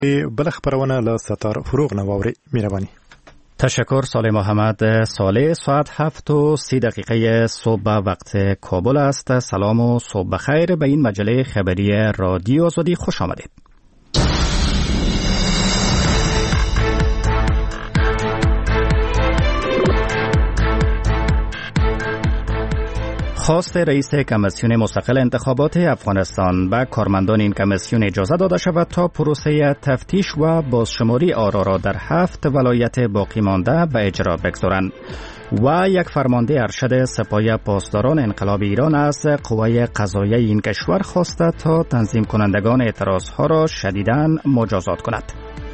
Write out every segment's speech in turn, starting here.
بل خبرونه له ستار فروغ نواوري مهرباني. تشکر صالح محمد. صالح، ساعت 7:30 صبح وقت کابل است. سلام و صبح بخیر. به این مجله خبری رادیو آزادی خوش آمدید. خواست رئیس کمیسیون مستقل انتخابات افغانستان به کارمندان این کمیسیون اجازه داده شود تا پروسه تفتیش و بازشماری آرا را در 7 ولایت باقی مانده به اجرا بگذارند. و یک فرمانده ارشد سپاه پاسداران انقلاب ایران از قوه قضاییه این کشور خواسته تا تنظیم کنندگان اعتراضها را شدیداً مجازات کند.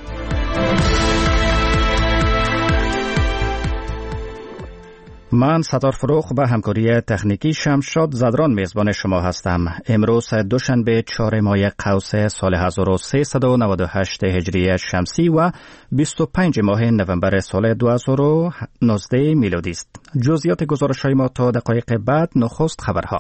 من ستار فروغ به همکاری تکنیکی شمشاد زدران میزبان شما هستم. امروز دوشنبه 4 ماه قوس سال 1398 هجری شمسی و 25 ماه نوامبر سال 2019 میلادی است. جزئیات گزارش‌های ما تا دقایق بعد. نخست خبرها.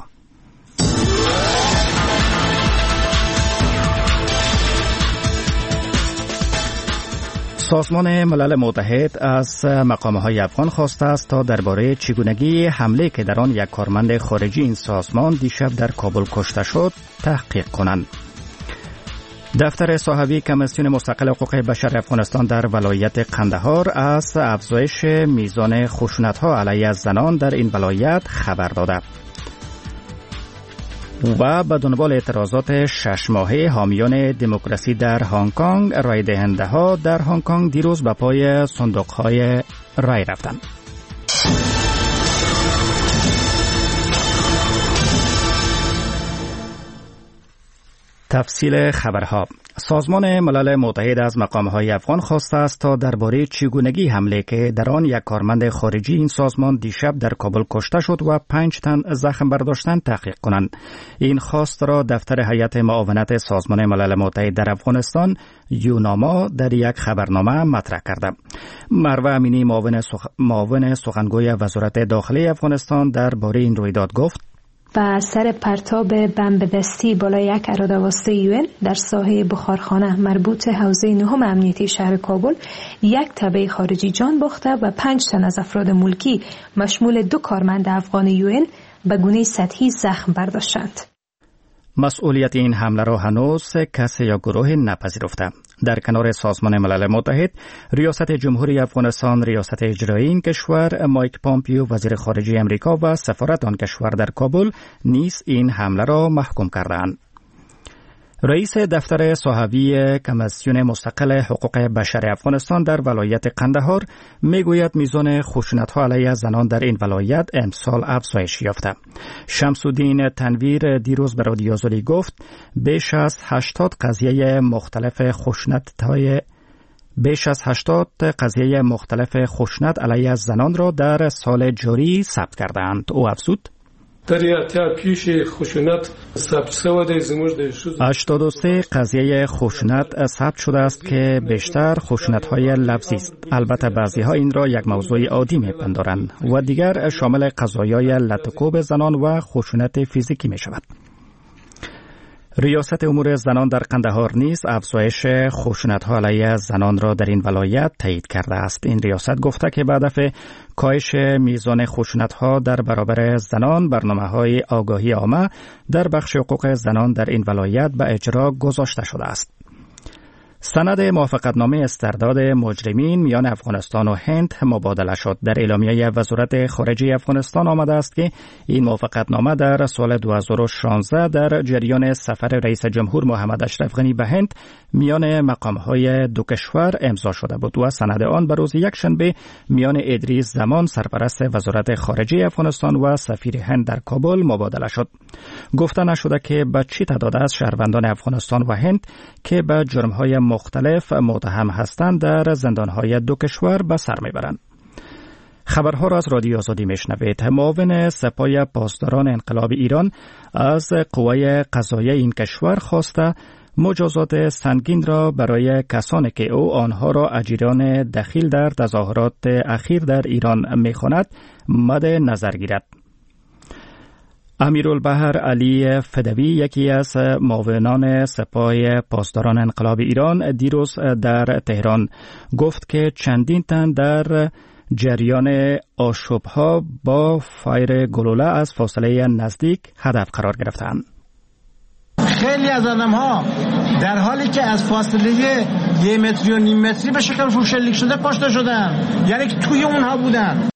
سازمان ملل متحد از مقام‌های افغان خواسته است تا درباره چگونگی حمله که در آن یک کارمند خارجی این سازمان دیشب در کابل کشته شد تحقیق کنند. دفتر صاحبی کمیسیون مستقل حقوق بشر افغانستان در ولایت قندهار از افزایش میزان خشونت‌ها علیه زنان در این ولایت خبر داده. و به دنبال اعتراضات 6 ماهه حامیان دموکراسی در هنگ کنگ، رای دهنده ها در هنگ کنگ دیروز به پای صندوق های رای رفتند. تفصیل خبرها. سازمان ملل متحد از مقام‌های افغان خواسته است تا درباره چگونگی حمله که در آن یک کارمند خارجی این سازمان دیشب در کابل کشته شد و 5 تن زخم برداشتند تحقیق کنند. این خواست را دفتر هیئت معاونت سازمان ملل متحد در افغانستان یوناما در یک خبرنامه مطرح کرده. مروه امینی معاون سخنگوی وزارت داخلی افغانستان درباره این رویداد گفت: و سر پرتاب بمب دستی بالای یک اراده‌واسطه UN در ساحه بخارخانه مربوط حوزه 9 امنیتی شهر کابل یک تبع خارجی جان باخته و 5 تن از افراد ملکی مشمول 2 کارمند افغان UN به گونه سطحی زخم برداشتند. مسئولیت این حمله را هنوز کسی یا گروه نپذیرفته. در کنار سازمان ملل متحد، ریاست جمهوری افغانستان، ریاست اجرایی این کشور، مایک پامپیو وزیر خارجه امریکا و سفارت آن کشور در کابل نیز این حمله را محکوم کردند. رئیس دفتر صاحبی کمیسیون مستقل حقوق بشر افغانستان در ولایت قندهار میگوید میزان خشونت‌ها علیه زنان در این ولایت امسال افزایش یافته. شمس‌الدین تنویر دیروز به رادیو آزادی گفت بیش از 80 قضیه مختلف خشونت علیه زنان را در سال جاری ثبت کردند. او افزود: 83 قضیه خشونت ثبت شده است که بیشتر خشونت‌های لفظی است. البته بعضی‌ها این را یک موضوع عادی می‌پندارند و دیگر شامل قضایای لطکوب زنان و خشونت فیزیکی می‌شود. ریاست امور زنان در قندهار نیز افزایش خشونت‌ها علیه زنان را در این ولایت تایید کرده است. این ریاست گفته که به هدف کاهش میزان خشونت‌ها در برابر زنان، برنامه‌های آگاهی عامه در بخش حقوق زنان در این ولایت به اجرا گذاشته شده است. سند موافقتنامه استرداد مجرمین میان افغانستان و هند مبادله شد. در اعلامیه وزارت خارجه افغانستان آمده است که این موافقتنامه در سال 2016 در جریان سفر رئیس جمهور محمد اشرف غنی به هند میان مقام‌های دو کشور امضا شده بود و سند آن به روز یکشنبه میان ادریس زمان سرپرست وزارت خارجه افغانستان و سفیر هند در کابل مبادله شد. گفته نشده که به چه تعداد از شهروندان افغانستان و هند که به جرم‌های مختلف متهم هستند در زندان‌های دو کشور به سر میبرند. خبرها را از رادیو آزادی میشنوید. معاون سپاه پاسداران انقلاب ایران از قوه قضاییه این کشور خواسته مجازات سنگین را برای کسانی که او آنها را اجیران دخیل در تظاهرات اخیر در ایران می‌خواند مد نظر گیرد. امیرالبحر علی فدوی، یکی از معاونان سپاه پاسداران انقلاب ایران، دیروز در تهران گفت که چندین تن در جریان آشوب‌ها با فایر گلوله از فاصله نزدیک هدف قرار گرفتند. خیلی از آدم‌ها در حالی که از فاصله 1 متری و نیم متری به شکل روشلیک شده کشته شدن، یعنی که توی اونها بودن.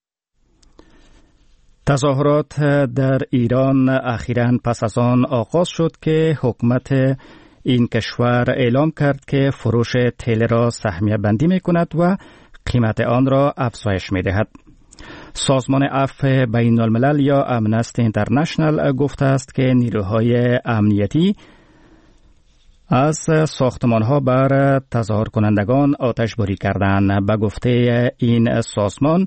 تظاهرات در ایران اخیراً پس از آن آغاز شد که حکومت این کشور اعلام کرد که فروش تیل را سهمیه بندی می کند و قیمت آن را افزایش می دهد. سازمان عفو بین الملل یا امنستی اینترنشنل گفته است که نیروهای امنیتی از ساختمان‌ها بر تظاهر کنندگان آتش باری کردند. به گفته این سازمان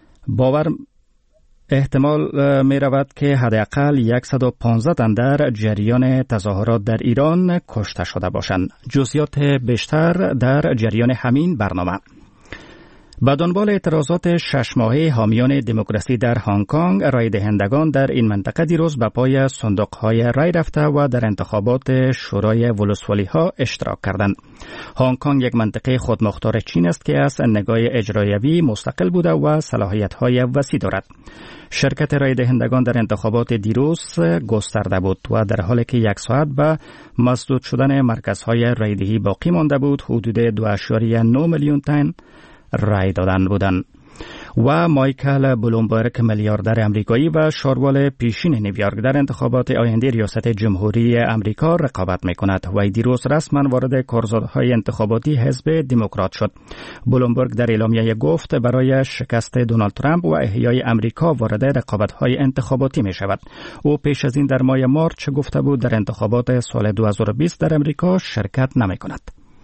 احتمال می رود که حداقل 115 تن در جریان تظاهرات در ایران کشته شده باشند. جزئیات بیشتر در جریان همین برنامه. به دنبال اعتراضات 6 ماهه حامیان دموکراسی در هنگ کنگ، رای دهندگان در این منطقه دیروز به پای صندوق‌های رای رفته و در انتخابات شورای ولسوالی‌ها اشتراک کردند. هنگ کنگ یک منطقه خودمختار چین است که از نگاه اجرایوی مستقل بوده و صلاحیت‌های وسیع دارد. شرکت رای دهندگان در انتخابات دیروز گسترده بود و در حالی که 1 ساعت به مسدود شدن مرکزهای رایدهی باقی مانده بود، حدود 2.9 میلیون تن رای دادن بودند. و مایکل بلومبرگ، میلیاردر امریکایی و شاروال پیشین نیویورک، در انتخابات آینده ریاست جمهوری امریکا رقابت می‌کند و دیروز رسما وارد کارزارهای انتخاباتی حزب دموکرات شد. بلومبرگ در اعلامیه گفت برای شکست دونالد ترامپ و احیای امریکا وارد رقابت‌های انتخاباتی می‌شود. او پیش از این در ماه مارچ گفته بود در انتخابات سال 2020 در امریکا شرکت نمی‌کند.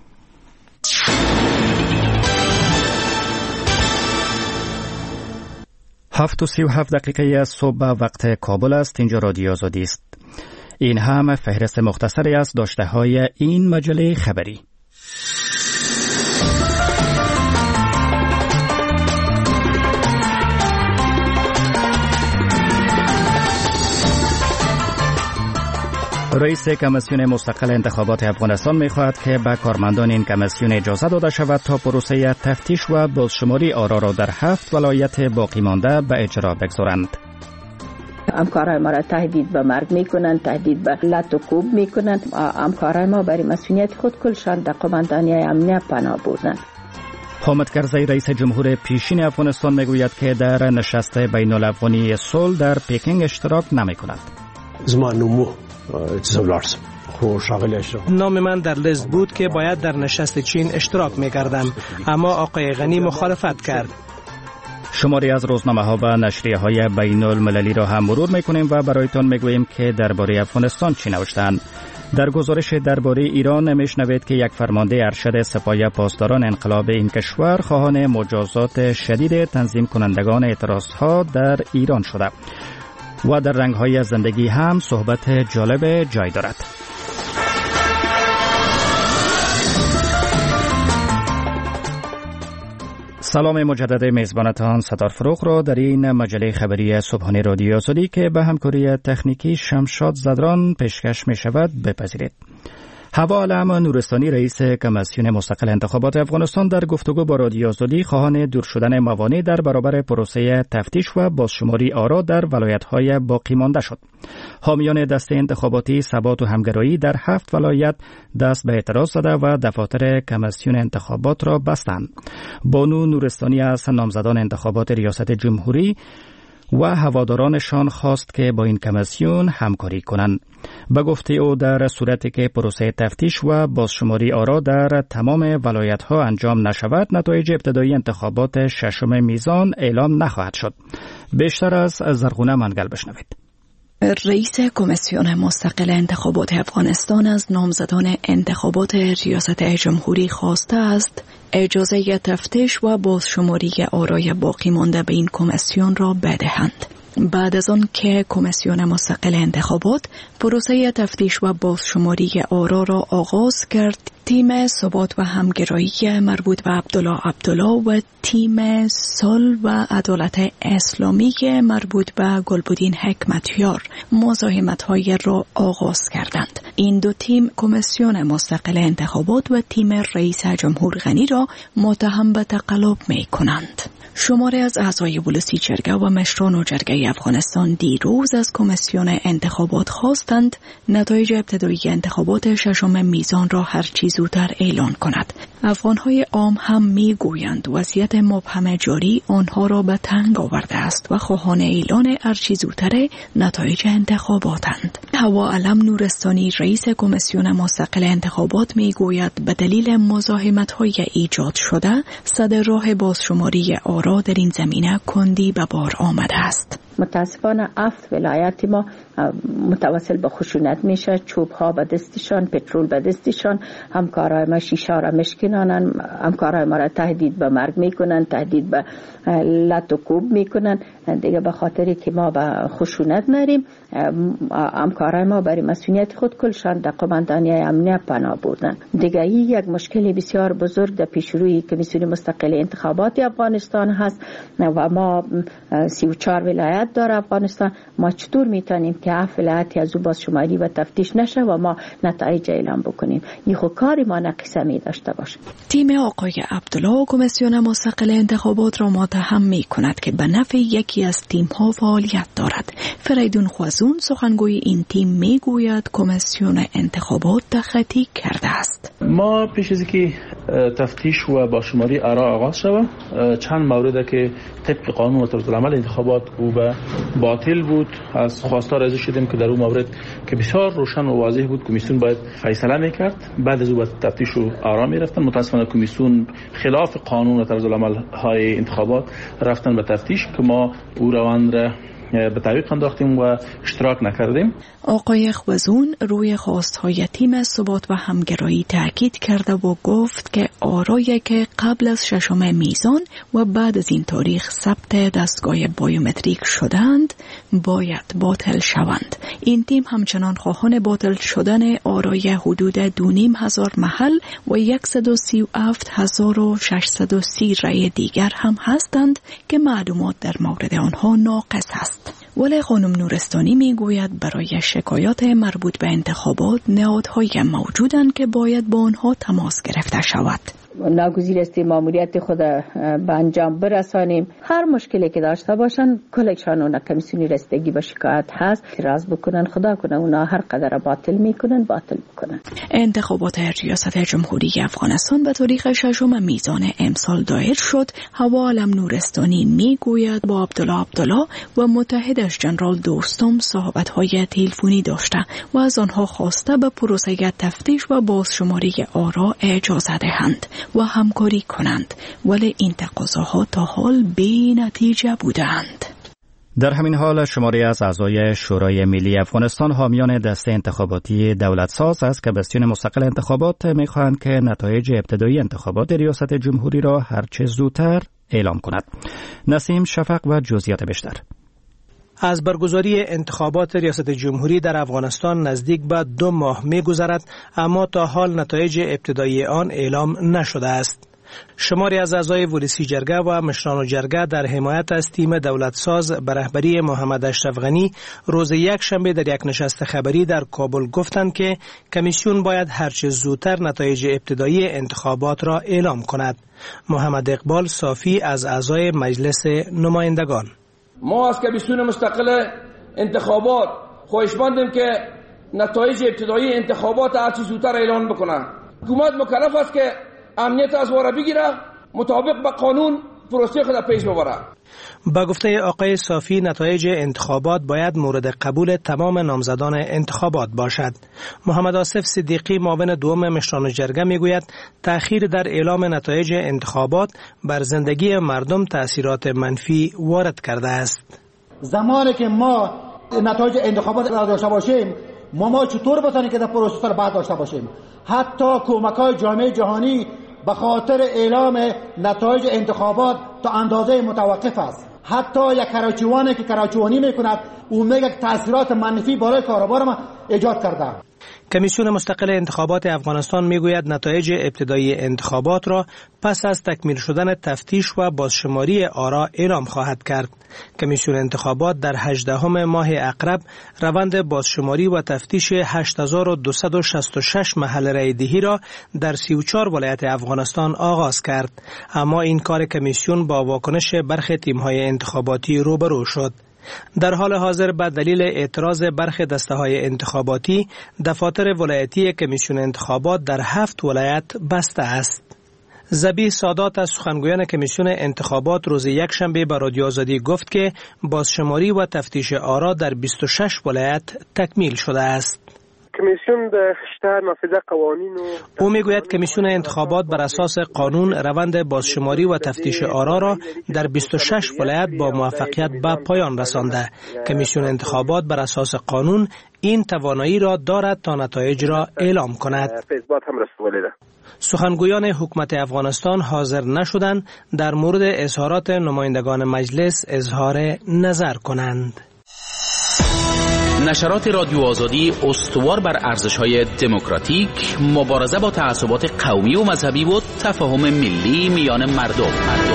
7:37 صبح وقت کابل است. اینجا رادیو آزادی است. این هم فهرست مختصری از داشته‌های این مجله خبری. رئیس کمیسیون مستقل انتخابات افغانستان می‌خواهد که به کارمندان این کمیسیون اجازه داده شود تا پروسه تفتیش و بازشماری آرا را در 7 ولایت باقی مانده به اجرا بگذارند. همکارای ما را تهدید به مرگ میکنند، تهدید به لط و کوب میکنند. همکارای ما برای مسئولیت خود کلشان در قماندانی امنیت پناه بردند. حامد کرزی رئیس جمهور پیشین افغانستان میگوید که در نشست بین الافغانی صلح در پکینگ اشتراک نمی‌کند. نام من در لیست بود که باید در نشست چین اشتراک می‌کردم، اما آقای غنی مخالفت کرد. شماری از روزنامه‌ها و نشریه‌های بین المللی را هم مرور می‌کنیم و برایتان می‌گوییم که درباره افغانستان چی نوشتند. در گزارش درباره ایران میشنوید که یک فرمانده ارشد سپاه پاسداران انقلاب این کشور خواهان مجازات شدید تنظیم کنندگان اعتراضها در ایران شده و در رنگ‌های زندگی هم صحبت جالب جای دارد. سلام مجدد میزبانتان ستار فروغ را در این مجله خبری صبحانه رادیو آزادی که به همکاری تکنیکی شمشاد زدران پیشکش می شود بپذیرید. هوا علم نورستانی رئیس کمیسیون مستقل انتخابات افغانستان در گفتگو با رادیو آزادی خواهان دور شدن موانع در برابر پروسه تفتیش و بازشماری آرا در ولایت‌های باقی مانده شد. حامیان دسته انتخاباتی ثبات و همگرایی در 7 ولایت دست به اعتراض زده و دفاتر کمیسیون انتخابات را بستند. بانو نورستانی از نامزدان انتخابات ریاست جمهوری و هوادارانشان خواست که با این کمیسیون همکاری کنند. به گفته او در صورتی که پروسه تفتیش و بازشماری آرا در تمام ولایت‌ها انجام نشود، نتایج ابتدایی انتخابات 6 میزان اعلام نخواهد شد. بیشتر از زرغونه منگل بشنوید. رئیس کمیسیون مستقل انتخابات افغانستان از نامزدان انتخابات ریاست جمهوری خواسته است اجازه تفتیش و بازشماری آرای باقی مانده به این کمیسیون را بدهند. بعد از آن که کمیسیون مستقل انتخابات پروسه تفتیش و بازشماری آرا را آغاز کرد، تیم ثبات و همگرایی مربوط به عبدالله و تیم صلح و عدالت اسلامی مربوط به گلبدین حکمتیار مزاحمت‌های را آغاز کردند. این دو تیم کمیسیون مستقل انتخابات و تیم رئیس جمهور غنی را متهم به تقلب می‌کنند. شماری از اعضای ولسی جرگه و مشران و جرگه افغانستان دیروز از کمیسیون انتخابات خواستند نتایج ابتدایی انتخابات ششم میزان را هرچی زودتر اعلان کند. افغانهای عام هم میگویند وضعیت مبهم جاری آنها را به تنگ آورده است و خواهان اعلان هرچی زودتر نتایج انتخاباتند. هوا علم نورستانی رئیس کمیسیون مستقل انتخابات میگوید به دلیل مزاحمت‌های ایجاد شده صدر راه بازشماری آرا در این زمینه کندی به بار آمده است. متاسفانه 7 ولایت ما متوسل به خشونت میشه. چوب ها به دستشان، پترول به دستشان، همکارای ما شیشه را مشکنانن، همکارای ما را تهدید به مرگ میکنن، تهدید به لط و کوب میکنن. دیگه به خاطری که ما به خشونت نریم، همکارای ما برای مسئولیت خود کلشان در قماندانیای امنیت پناه بردن. دیگه این یک مشکلی بسیار بزرگ در پیشروی کمیسیون مستقل انتخابات افغانستان هست و ما 34 ولایت داره افغانستان. ما چطور میتونیم که 7 ولایت از او بازشماری و تفتیش نشه و ما نتایج اعلام بکنیم؟ این خود کاری ما نقصه می داشته باشه. تیم آقای عبدالله کمیسیون مستقل انتخابات را متهم می کند که به نفع یکی از تیم ها فعالیت دارد. فریدون خوازون سخنگوی این تیم می گوید کمیسیون انتخابات تخطی کرده است. ما پیش از اینکه تفتیش و بازشماری آرا آغاز شود چند مورد که طبق قانون و طرز العمل انتخابات او به باطل بود از خواستار ازش شدیم که در اون مورد که بسیار روشن و واضح بود کمیسیون باید فیصله میکرد. بعد از او به تفتیش و آرا میرفتن. متاسفانه کمیسیون خلاف قانون و طرز العمل های انتخابات رفتن به تفتیش که ما او روند را به تعویق انداختیم و اشتراک نکردیم. آقای خوازون روی خواستهای تیم ثبات و همگرایی تاکید کرده و گفت که آرایی که قبل از ششم میزان و بعد از این تاریخ ثبت دستگاه بایومتریک شدند باید باطل شوند. این تیم همچنان خواهان باطل شدن آرای حدود 2,500 محل و 137,630 رای دیگر هم هستند که معلومات در مورد آنها ناقص است. ولی خانم نورستانی میگوید برای شکایات مربوط به انتخابات نهادهای موجودند که باید با آنها تماس گرفته شود. ناگزیر است ماموریت خود به انجام برسانیم. هر مشکلی که داشته باشن کلکشان اونا کمیسیونی رسیدگی به شکایت هست راز بکنن، خدا کنه اونا هر قدر باطل میکنن باطل بکنن. انتخابات ریاست جمهوری افغانستان به تاریخ 6 میزان امسال دایر شد. هوا علم نورستانی میگوید با عبدالله و متحدش جنرال دوستم صحبت‌های تلفنی داشته و از آنها خواسته به پروسه تفتیش و بازشماری آرا اجازه دهند و همکاری کنند، ولی این تقاضاها تا حال بی نتیجه بودند. در همین حال شماری از اعضای شورای ملی افغانستان حامیان دسته انتخاباتی دولتساز از کمیسیون مستقل انتخابات می‌خواهند که نتایج ابتدایی انتخابات ریاست جمهوری را هرچه زودتر اعلام کند. نسیم شفق و جزئیات بیشتر. از برگزاری انتخابات ریاست جمهوری در افغانستان نزدیک به 2 ماه می‌گذرد، اما تا حال نتایج ابتدایی آن اعلام نشده است. شماری از اعضای ولسی جرگه و مشران جرگه در حمایت از تیم دولتساز به رهبری محمد اشرف غنی روز یکشنبه در یک نشست خبری در کابل گفتند که کمیسیون باید هرچه زودتر نتایج ابتدایی انتخابات را اعلام کند. محمد اقبال صافی از اعضای مجلس نمایندگان: ما از کمیسیون مستقل انتخابات خواهشمندیم که نتایج ابتدایی انتخابات هرچه زودتر اعلان بکنند. حکومت مکلف است که امنیت از واره بگیره، مطابق با قانون پروسه خود پیش ببره. با گفته آقای صافی نتایج انتخابات باید مورد قبول تمام نامزدان انتخابات باشد. محمد آصف صدیقی معاون دوم مشران جرگه میگوید تأخیر در اعلام نتایج انتخابات بر زندگی مردم تأثیرات منفی وارد کرده است. زمانی که ما نتایج انتخابات را داشته باشیم ما چطور بتونیم که در پروسه را بعد داشته باشیم؟ حتی کمک‌های جامعه جهانی به خاطر اعلام نتایج انتخابات تا اندازه متوقف است. حتی یک کراچیوانی که کراچیوانی میکند او میگه تاثیرات منفی برای کاروبار ما ایجاد کرده. کمیسیون مستقل انتخابات افغانستان میگوید نتایج ابتدایی انتخابات را پس از تکمیل شدن تفتیش و بازشماری آرا اعلام خواهد کرد. کمیسیون انتخابات در 18 ماه اقرب روند بازشماری و تفتیش 8266 محل رای دهی را در 34 ولایت افغانستان آغاز کرد، اما این کار کمیسیون با واکنش برخی تیم‌های انتخاباتی روبرو شد. در حال حاضر به دلیل اعتراض برخی دسته‌های انتخاباتی دفاتر ولایتی کمیسیون انتخابات در 7 ولایت بسته است. ذبیح سادات از سخنگویان کمیسیون انتخابات روز یکشنبه به رادیو آزادی گفت که بازشماری و تفتیش آرا در 26 ولایت تکمیل شده است. کمیسیون به خشتر نافذه قوانین او میگوید کمیسیون انتخابات بر اساس قانون روند بازشماری و تفتیش آرا را در 26 ولایت با موفقیت به پایان رسانده. کمیسیون انتخابات بر اساس قانون این توانایی را دارد تا نتایج را اعلام کند. سخنگویان حکومت افغانستان حاضر نشدند در مورد اظهارات نمایندگان مجلس اظهار نظر کنند. نشرات رادیو آزادی استوار بر ارزش‌های دموکراتیک، مبارزه با تعصبات قومی و مذهبی و تفاهم ملی میان مردم.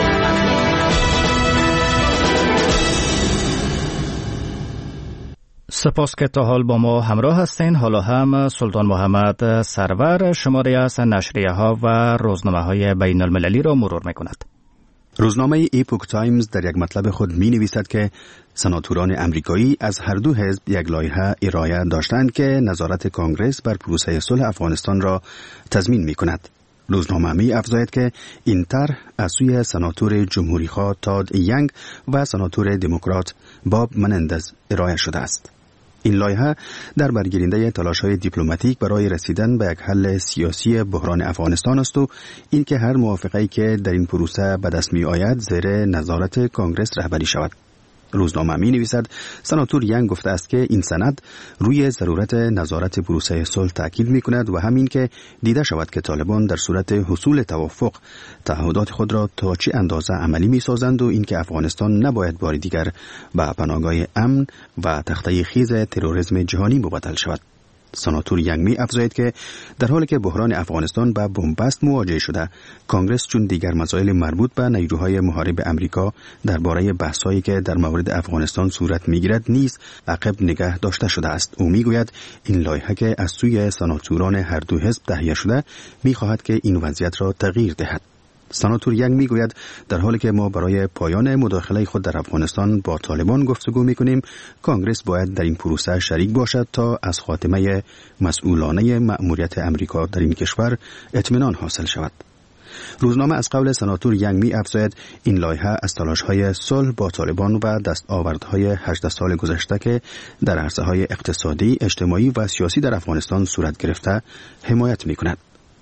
سپاس که تا حال با ما همراه هستین. حالا هم سلطان محمد سرور شماری از نشریه‌ها و روزنامه‌های بین المللی را مرور می‌کند. روزنامه ایپوک تایمز در یک مطلب خود می نویسد که سناتوران امریکایی از هر دو حزب یک لایحه ارائه داشتند که نظارت کانگرس بر پروسه صلح افغانستان را تضمین می کند. روزنامه می افزاید که این طرح از سوی سناتور جمهوری‌خواه تاد ینگ و سناتور دموکرات باب منندز ارائه شده است. این لایحه در برگیرنده تلاش‌های دیپلماتیک برای رسیدن به یک حل سیاسی بحران افغانستان است و اینکه هر موافقه‌ای که در این پروسه به دست می‌آید زیر نظارت کانگرس رهبری شود. روزنامه می‌نویسد سناتور ینگ گفته است که این سند روی ضرورت نظارت پروسه صلح تاکید می‌کند و همین که دیده شود که طالبان در صورت حصول توافق تعهدات خود را تا چه اندازه عملی می‌سازند و اینکه افغانستان نباید بار دیگر به پناهگاه امن و تخته خیز تروریسم جهانی مبدل شود. سناتور ینگ می افزاید که در حالی که بحران افغانستان با بنبست مواجه شده، کانگرس چون دیگر مسائل مربوط به نیروهای محارب امریکا درباره بحث‌هایی که در مورد افغانستان صورت می‌گیرد نیز عقب نگه داشته شده است. او می‌گوید این لایحه که از سوی سناتوران هر دو حزب تهیه شده می‌خواهد که این وضعیت را تغییر دهد. سناتور ینگ میگوید در حالی که ما برای پایان مداخله خود در افغانستان با طالبان گفتگو میکنیم، کانگرس باید در این پروسه شریک باشد تا از خاتمه مسئولانه مأموریت امریکا در این کشور اطمینان حاصل شود. روزنامه از قول سناتور ینگ می افزاید این لایحه از تلاش‌های صلح با طالبان و دستاوردهای 18 سال گذشته که در عرصه‌های اقتصادی، اجتماعی و سیاسی در افغانستان صورت گرفته حمایت میکند.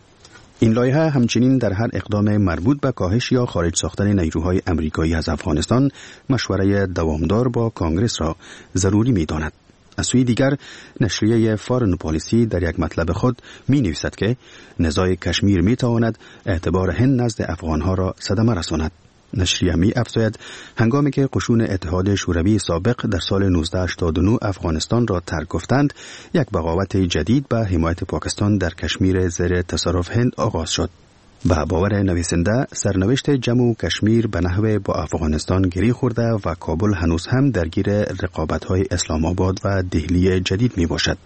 این لایحه همچنین در هر اقدام مربوط به کاهش یا خارج ساختن نیروهای امریکایی از افغانستان مشوره دوامدار با کانگرس را ضروری می‌داند. از سوی دیگر نشریه فارن پالیسی در یک مطلب خود می‌نویسد که نزاع کشمیر می‌تواند اعتبار هند نزد افغان‌ها را صدمه رساند. نشریه می افزاید هنگامی که قشون اتحاد شوروی سابق در سال 1989 افغانستان را ترک گفتند، یک بغاوت جدید به حمایت پاکستان در کشمیر زیر تصرف هند آغاز شد. به باور نویسنده سرنوشت جموں و کشمیر به نحو با افغانستان گری خورده و کابل هنوز هم درگیر رقابت‌های اسلام آباد و دهلی جدید می باشد.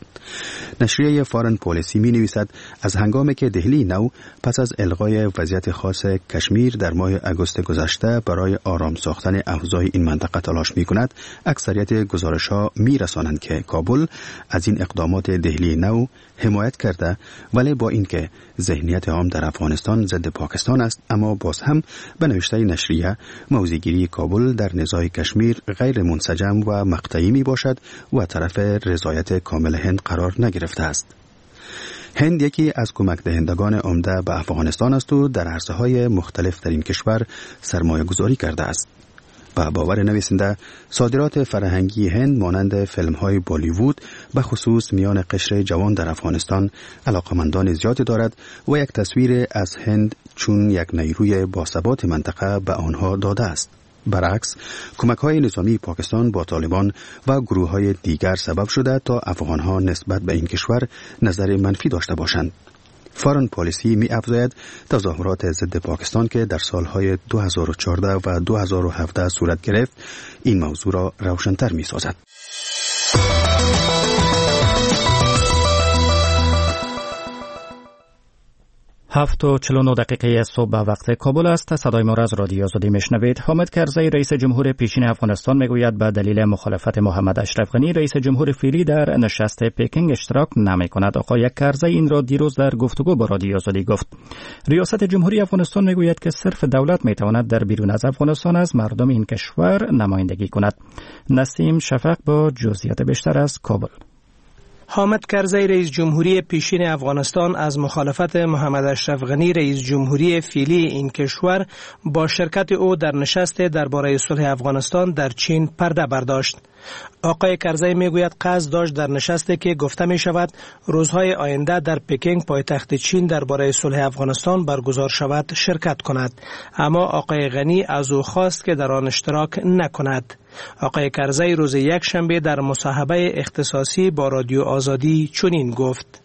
نشریه فارن پالیسی می نویسد از هنگامی که دهلی نو پس از الغای وضعیت خاص کشمیر در ماه اگست گذشته برای آرام ساختن اوضاع این منطقه تلاش می کند، اکثریت گزارش‌ها می رسانند که کابل از این اقدامات دهلی نو حمایت کرده، ولی با اینکه ذهنیت عام در افغانستان ضد پاکستان است، اما باز هم به نوشته نشریه موضع‌گیری کابل در نزاع کشمیر غیر منسجم و مقطعی می باشد و طرف رضایت کامل هند قرار نگرفته است. هند یکی از کمک دهندگان عمده به افغانستان است و در عرصه‌های مختلف در این کشور سرمایه گذاری کرده است. با باور نویسنده صادرات فرهنگی هند مانند فیلم‌های بالیوود به خصوص میان قشر جوان در افغانستان علاقمندان زیادی دارد و یک تصویر از هند چون یک نیروی باثبات منطقه به آنها داده است. برعکس کمک‌های نظامی پاکستان با طالبان و گروه‌های دیگر سبب شده تا افغان‌ها نسبت به این کشور نظر منفی داشته باشند. فارن پالیسی می افزاید تظاهرات ضد پاکستان که در سالهای 2014 و 2017 صورت گرفت این موضوع را روشن‌تر می سازد. 7:49 صبح به وقت کابل است. صدای ما را از رادیو آزادی میشنوید. حامد کرزی رئیس جمهور پیشین افغانستان میگوید به دلیل مخالفت محمد اشرف غنی رئیس جمهور فعلی در نشست پکینگ اشتراک نمی‌کند. آقای کرزی این را دیروز در گفتگو با رادیو آزادی گفت. ریاست جمهوری افغانستان میگوید که صرف دولت میتواند در بیرون از افغانستان از مردم این کشور نمایندگی کند. نسیم شفق با جزئیات بیشتر از کابل. حامد کرزی رئیس جمهوری پیشین افغانستان از مخالفت محمد اشرف غنی رئیس جمهوری فعلی این کشور با شرکت او در نشست درباره صلح افغانستان در چین پرده برداشت. آقای کرزی میگوید قصد داشت در نشستی که گفته می شود روزهای آینده در پکینگ پایتخت چین درباره صلح افغانستان برگزار شود شرکت کند، اما آقای غنی از او خواست که در آن اشتراک نکند. آقای کرزی روز یکشنبه در مصاحبه اختصاصی با رادیو آزادی چنین گفت: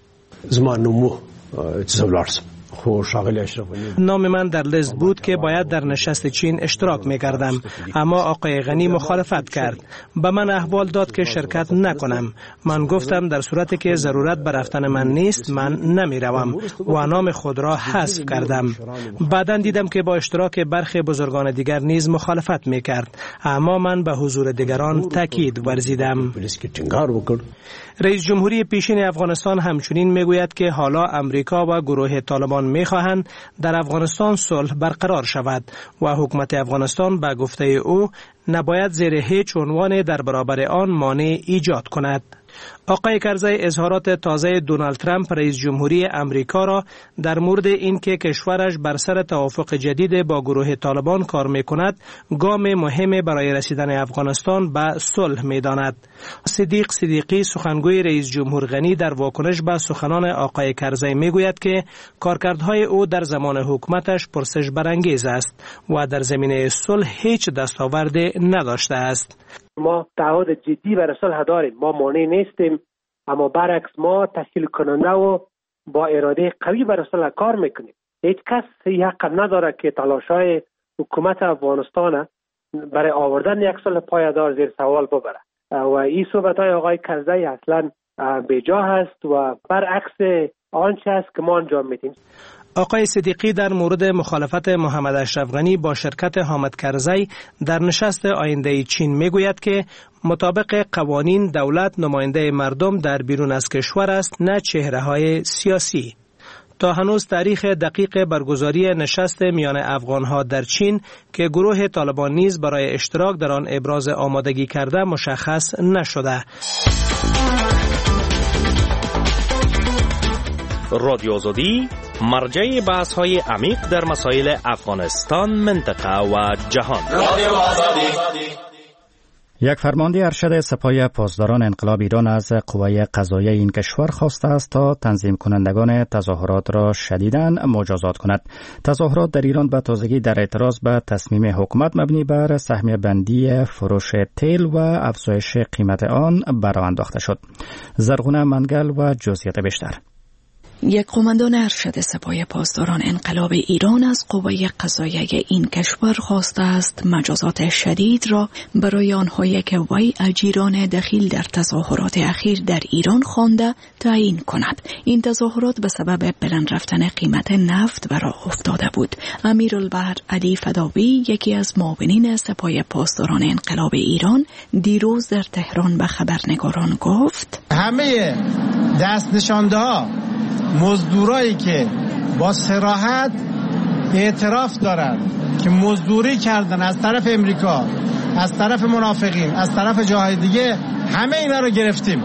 نام من در لیست بود که باید در نشست چین اشتراک می‌کردم، اما آقای غنی مخالفت کرد. به من احوال داد که شرکت نکنم. من گفتم در صورتی که ضرورت به رفتن من نیست من نمی‌روم و نام خود را حذف کردم. بعداً دیدم که با اشتراک برخی بزرگان دیگر نیز مخالفت می‌کرد، اما من به حضور دیگران تاکید ورزیدم. رئیس جمهوری پیشین افغانستان همچنین میگوید که حالا امریکا و گروه طالبان میخواهند در افغانستان صلح برقرار شود و حکومت افغانستان به گفته او نباید زیر هیچ عنوان در برابر آن مانع ایجاد کند. آقای کرزی اظهارات تازه دونالد ترامپ رئیس جمهوری امریکا را در مورد اینکه کشورش بر سر توافق جدید با گروه طالبان کار میکند گام مهم برای رسیدن افغانستان به صلح میداند. صدیق صدیقی سخنگوی رئیس جمهور غنی در واکنش به سخنان آقای کرزی میگوید که کارکردهای او در زمان حکومتش پرسش برانگیز است و در زمینه صلح هیچ دستاوردی نداشته است. ما تعهد جدی برای صلح داریم، ما مانع نیستیم، اما برعکس ما تشکیل کننده و با اراده قوی برای صلح کار میکنیم. هیچ کس حق نداره که تلاش‌های حکومت افغانستان برای آوردن یک صلح پایدار زیر سوال ببره و این صحبت‌های آقای کرزی اصلا بیجا هست و برعکس آنچه است که ما انجام میدیم. آقای صدیقی در مورد مخالفت محمد اشرف غنی با شرکت حامد کرزی در نشست آینده چین میگوید که مطابق قوانین دولت نماینده مردم در بیرون از کشور است، نه چهره‌های سیاسی. تا هنوز تاریخ دقیق برگزاری نشست میان افغانها در چین که گروه طالبان نیز برای اشتراک در آن ابراز آمادگی کرده مشخص نشده. رادیو آزادی مرجع بحث‌های عمیق در مسائل افغانستان، منطقه و جهان. رادیو آزادی. یک فرمانده ارشد سپاه پاسداران انقلاب ایران از قوه قضاییه این کشور خواسته است تا تنظیم کنندگان تظاهرات را شدیداً مجازات کند. تظاهرات در ایران به تازگی در اعتراض به تصمیم حکومت مبنی بر سهمیه بندی فروش تیل و افزایش قیمت آن برآ انداخته شد. زرغونه منگل و جزئیات بیشتر. یک قماندان ارشد سپاه پاسداران انقلاب ایران از قوه قضاییه این کشور خواسته است مجازات شدید را برای آنهایی که وی اجیران دخیل در تظاهرات اخیر در ایران خوانده تعیین کند. این تظاهرات به سبب بلند رفتن قیمت نفت و راه افتاده بود. امیرالبحر علی فداوی، یکی از معاونین سپاه پاسداران انقلاب ایران، دیروز در تهران به خبرنگاران گفت: همه دست نشانده ها مزدورایی که با صراحت اعتراف دارند که مزدوری کردن از طرف امریکا، از طرف منافقین، از طرف جاهای دیگه، همه اینا رو گرفتیم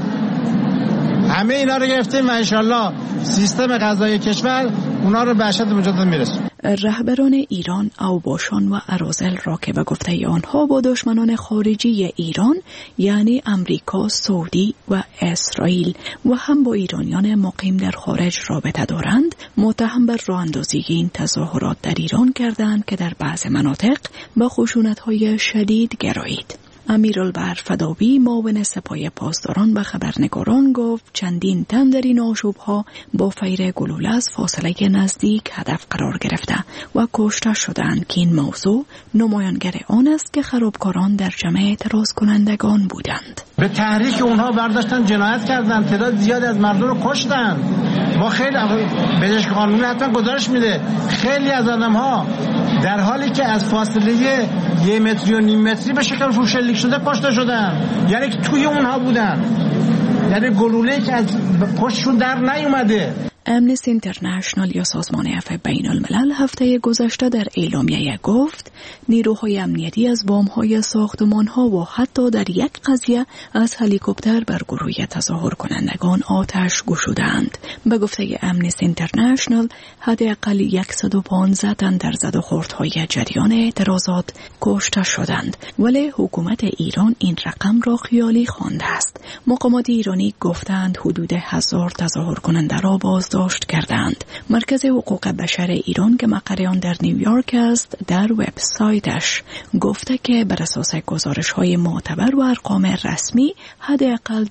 و انشالله سیستم قضایی کشور اونا رو به اشد مجازات میرسونه. رهبران ایران اوباشان و اراذل را که به گفته آنها با دشمنان خارجی ایران یعنی امریکا، سعودی و اسرائیل و هم با ایرانیان مقیم در خارج رابطه دارند، متهم بر راه اندازی این تظاهرات در ایران کردند که در بعض مناطق به خشونت‌های شدید گرایید. امیرالبر فداوی معاون سپاه پاسداران به خبرنگاران گفت چندین تن در این آشوب‌ها با فیر گلوله از فاصله نزدیک هدف قرار گرفته و کشته شدند که این موضوع نمایانگر آن است که خرابکاران در جمع اعتراض کنندگان بودند. به تحریک اونها برداشتن جنایت کردن، تعداد زیادی از مردم رو کشتن. ما خیلی پزشک قانونی حتما گزارش میده خیلی از آدم‌ها در حالی که از فاصله 1.5 متری به شکل فروشلیک شده کشته شدن، یعنی که توی اونها بودن، یعنی گلوله‌ای که از پشتشون در نیومده. امنستی اینترنشنال یا سازمان عفو بین الملل هفته گذشته در اعلامیه گفت نیروهای امنیتی از بام‌های ساختمان‌ها و حتی در یک قضیه از هلیکوپتر بر گروه تظاهر کنندگان آتش گشودند. به گفته امنستی اینترنشنال حداقل 115 تن در زد و خوردهای جریان اعتراضات کشته شدند، ولی حکومت ایران این رقم را خیالی خوانده است. مقامات ایرانی گفتند حدود 1000 تظاهر کننده را بازداشت کردند. مرکز حقوق بشر ایران که مقر آن در نیویورک است در وبسایتش گفته که بر اساس گزارش‌های معتبر و ارقام رسمی حداقل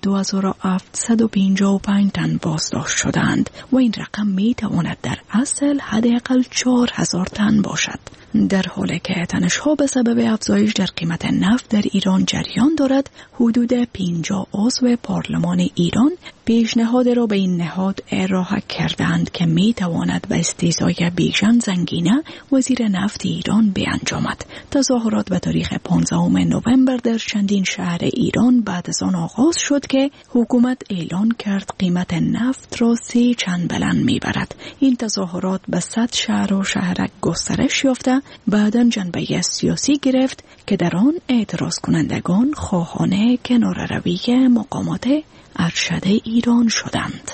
2755 تن بازداشت شدند و این رقم می‌تواند در اصل حداقل 4000 تن باشد. در حالی که تنش‌ها به سبب افزایش در قیمت نفت در ایران جریان دارد، حدود 50 عضو پارلمان ایران پیشنهاد را به این نهاد ارائه کردند که می‌تواند به استیضای بیژن زنگینه وزیر نفت ایران بیانجامد. تظاهرات به تاریخ 15 نوامبر در چندین شهر ایران بعد از آن آغاز شد که حکومت اعلان کرد قیمت نفت را 3 چند بلند می‌برد. این تظاهرات به 100 شهر و شهرک گسترش یافته بعداً جنبه سیاسی گرفت که در آن اعتراض کنندگان خواهان کناره‌روی مقامات ارشد ایران شدند.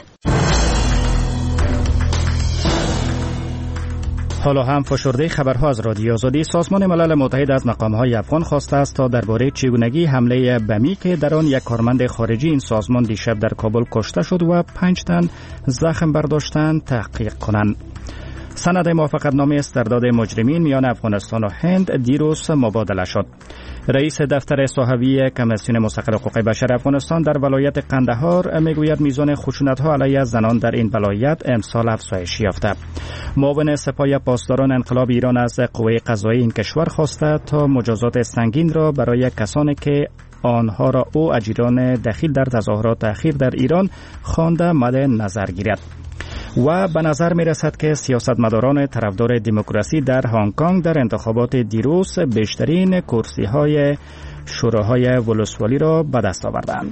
حالا هم فشرده خبرها از رادیو آزادی. سازمان ملل متحد از مقام‌های افغان خواسته است تا درباره چگونگی حمله بمی که در آن یک کارمند خارجی این سازمان دیشب در کابل کشته شد و 5 تن زخم برداشتند تحقیق کنند. سند موافقتنامه استرداد مجرمین میان افغانستان و هند دیروز مبادله شد. رئیس دفتر صحوی کمیسیون مستقل حقوق بشر افغانستان در ولایت قندهار میگوید میزان خشونت‌ها علیه زنان در این ولایت امسال افزایش یافته. معاون سپاه پاسداران انقلاب ایران از قوه قضایی این کشور خواسته تا مجازات سنگین را برای کسانی که آنها را او اجیران دخیل در تظاهرات اخیر در ایران خوانده مد نظر گیرد. و به نظر می رسد که سیاستمداران طرفدار دموکراسی در هنگ کنگ در انتخابات دیروز بیشترین کرسی های شوراهای ولسوالی را به دست آوردند.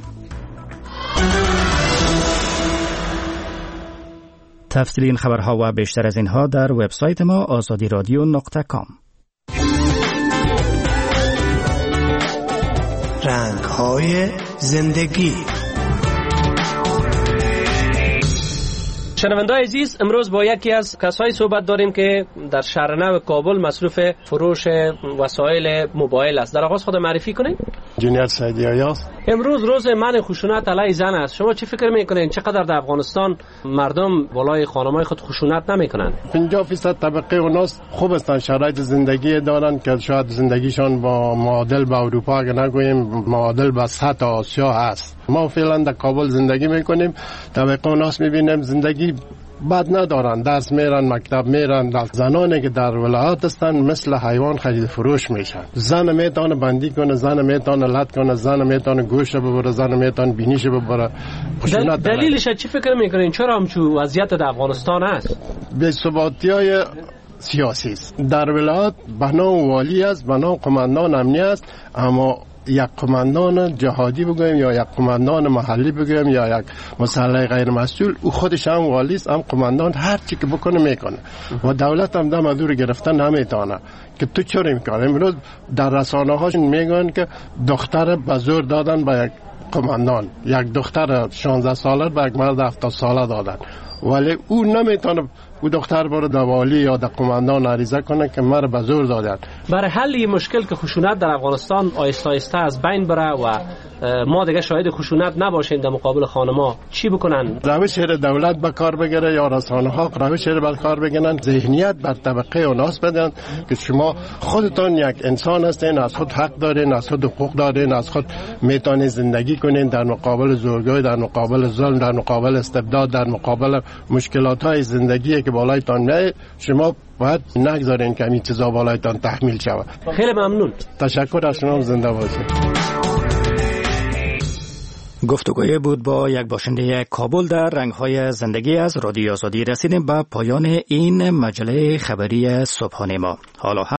تفصیل این خبرها و بیشتر از اینها در وبسایت ما azadiradio.com. رنگ‌های زندگی. شنونده‌های عزیز، امروز با یکی از کسایی صحبت داریم که در شهر نو کابل مصروف فروش وسایل موبایل است. در آغاز خود معرفی کنید. جنید سعیدی آیاز. امروز روز منع خشونت علیه زن است. شما چه فکر میکنید چقدر در افغانستان مردم بالای خانم‌های خود خشونت نمیکنند؟ 50% طبقه اوناست خوب هستند، شرایط زندگی دارند که شاید زندگیشان با معادل به اروپا اگه نگوییم معادل به سطح آسیا هست. ما فعلا در کابل زندگی میکنیم، طبقه اوناست میبینیم زندگی بد ندارن، درس میرن، مکتب میرن. زنانی که در ولایات هستن مثل حیوان خرید فروش میشن. زن میتونه بندی کنه، زن میتونه لط کنه، زن میتونه گوشت ببره، زن میتونه بینیش ببره. دلیلش چی فکر میکنین؟ چرا همچون وضعیت در افغانستان است؟ بی ثباتی‌های سیاسی است. در ولایات بنا والی است، بنا قماندان امنی است، اما یک قماندان جهادی بگویم یا یک قماندان محلی بگویم یا یک مسلح غیر مسئول، او خودش هم والی است، هم قماندان، هر چی که بکنه میکنه و دولت هم دم دور گرفتن نمیتونه که تو چوری میکنه. امروز در رسانه هاشون میگن که دختر به زور دادن به یک قماندان، یک دختر 16 ساله به یک مرد 70 ساله دادن. ولی او نمیتونه او دختر بره در والی یا در قماندان عریضه کنه که مرا به زور دادن. برای حل این مشکل که خشونت در افغانستان آهسته آهسته از بین بره و ما دیگه شاهد خشونت نباشیم در مقابل خانما، چی بکنن؟ روش دولت به کار بگیره یا رسانه ها روش به کار بگیرن، ذهنیت بر طبقه و ناس بدن که شما خودتون یک انسان هستین، از خود حق دارین، از خود حقوق دارین، از خود میتونین زندگی کنین در مقابل زورگوی، در مقابل ظلم، در مقابل استبداد، در مقابل مشکلات های زندگی که بالایتان میاد. شما باید نگذارین که این چیزا بالایتان تحمیل شود. خیلی ممنون. تشکر از شما، زنده باشید. گفتگوی بود با یک باشنده کابل در رنگ‌های زندگی از رادیو آزادی. رسیدیم به پایان این مجله خبری صبحانه ما. حالا